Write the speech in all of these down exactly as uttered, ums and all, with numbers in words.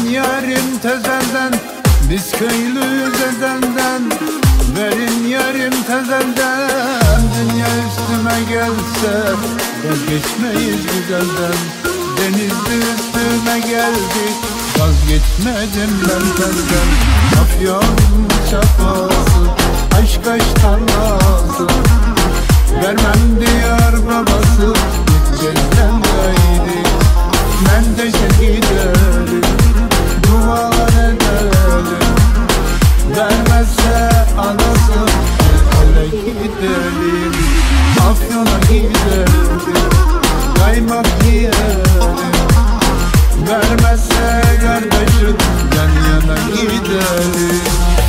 yarim tezelden, biz köylüyüz ezelden. Verin yarim tezelden, dünya üstüme gelse vazgeçmeyiz güzelden. Denizli üstüme geldi, vazgeçmedim ben senden. Afyon çapası, aşk aşk tarlası, vermem diyar babası, gitmekten gayri. Menteşe gidelim, dualar edelim, vermezse anası hele gidelim. Afyon'a gidelim, kaymak yiyelim, vermezse kardeşim yan yana gidelim.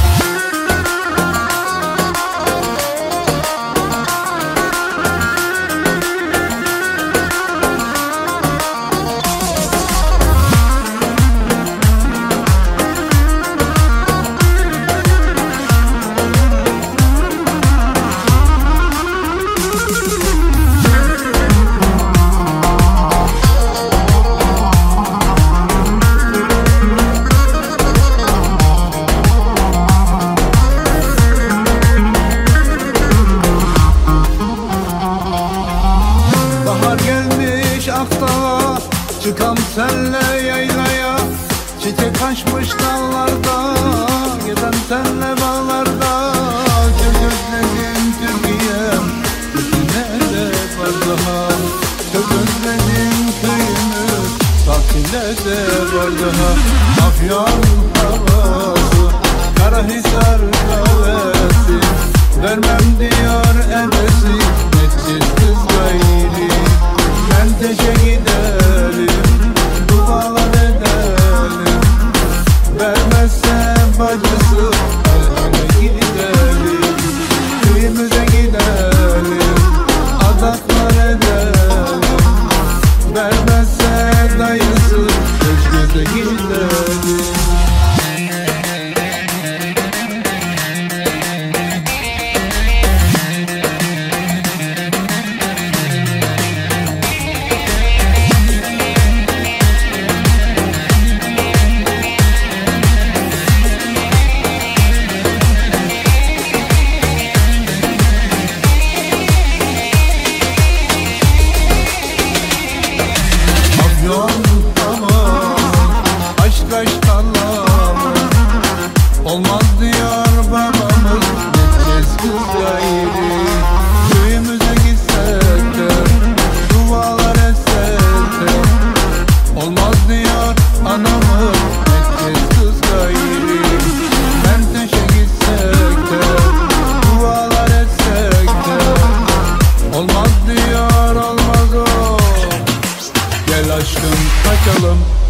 Akdağa çıkam senle yaylaya, çiçek açmış dallarda, giden senle bağlarda. Çok özledim Türkiye'm, üstüne de var daha. Çok özledim köyümü, tatile de var daha. Afyon havası, Karahisar kahvesi, vermem diyor ebesi, netsiz kız gayri. Menteşe gidelim, dualar edelim, vermezse bacısı hele gidelim. Köyümüze gidelim, adaklar edelim, vermezse dayısı Özgür'e gidelim. Olmaz diyor babamız, gideceğiz kız gayri. Köyümüze gitsek de, dualar etsek de, olmaz diyor anamız, gideceğiz kız gayri. Menteşe gitsek de, dualar etsek de, olmaz diyor olmaz o. Gel aşkım kaçalım,